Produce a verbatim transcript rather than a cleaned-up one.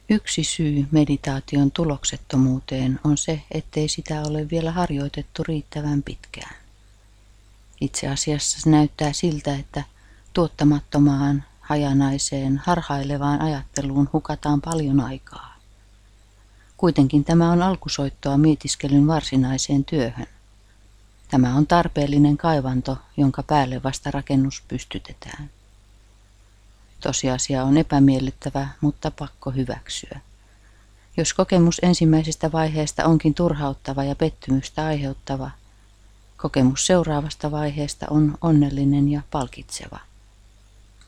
Yksi syy meditaation tuloksettomuuteen on se, ettei sitä ole vielä harjoitettu riittävän pitkään. Itse asiassa se näyttää siltä, että tuottamattomaan, hajanaiseen, harhailevaan ajatteluun hukataan paljon aikaa. Kuitenkin tämä on alkusoittoa mietiskelyn varsinaiseen työhön. Tämä on tarpeellinen kaivanto, jonka päälle vasta rakennus pystytetään. Tosiasia on epämiellyttävä, mutta pakko hyväksyä. Jos kokemus ensimmäisestä vaiheesta onkin turhauttava ja pettymystä aiheuttava, kokemus seuraavasta vaiheesta on onnellinen ja palkitseva.